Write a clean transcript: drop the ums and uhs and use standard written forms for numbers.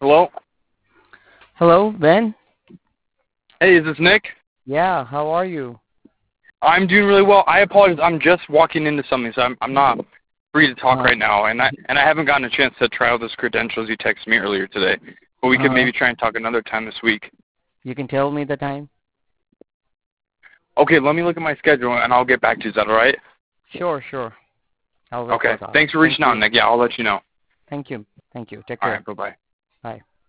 Hello? Hello, Ben? Hey, is this Nick? Yeah, how are you? I'm doing really well. I apologize. I'm just walking into something, so I'm not free to talk Uh, right now, and I haven't gotten a chance to try out those credentials you texted me earlier today. But we could maybe try and talk another time this week. you can tell me the time? Okay, let me look at my schedule, and I'll get back to you. Is that all right? Sure. I'll work Okay. that out. Thanks for reaching out, Nick. Yeah, I'll let you know. Thank you. Take All care. right, bye-bye. Bye.